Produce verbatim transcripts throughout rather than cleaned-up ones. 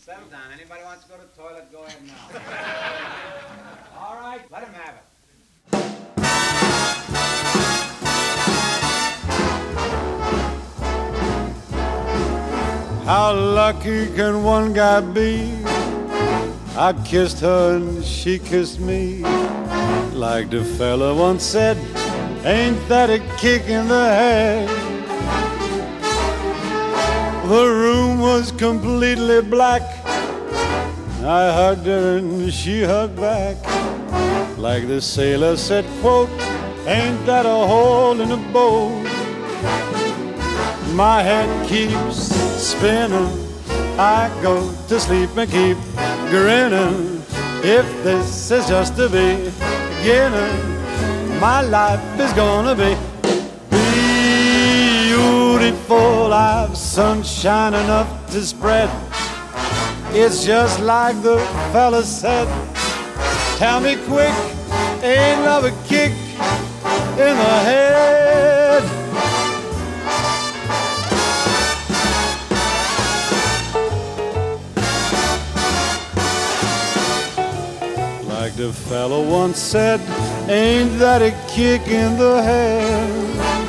Settle down. Anybody wants to go to the toilet, go ahead now. All right, let him have it. How lucky can one guy be? I kissed her and she kissed me. Like the fella once said, ain't that a kick in the head? The room was completely black. I hugged her and she hugged back. Like the sailor said, quote, ain't that a hole in the boat? My head keeps spinning. I go to sleep and keep grinning. If this is just the beginning, my life is gonna be beautiful. I've sunshine enough to spread. It's just like the fella said. Tell me quick, ain't love a kick in the head? Like the fellow once said, ain't that a kick in the head?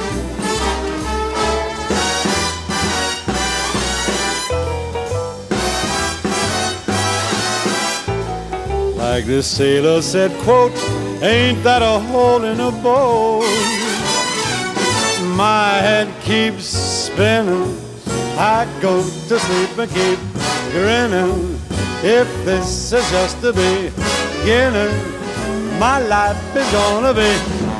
Like the sailor said, quote, ain't that a hole in a boat? My head keeps spinning. I go to sleep and keep grinning. If this is just the beginning, my life is gonna be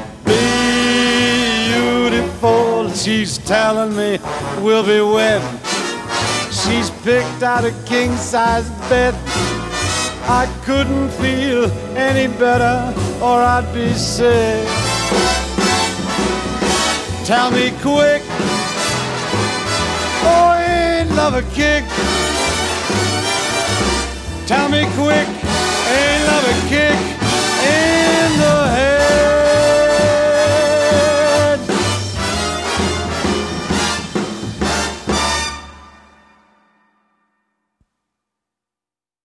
beautiful. She's telling me we'll be wed. She's picked out a king-size bed. I couldn't feel any better or I'd be sick. Tell me quick, oh, ain't love a kick? Tell me quick,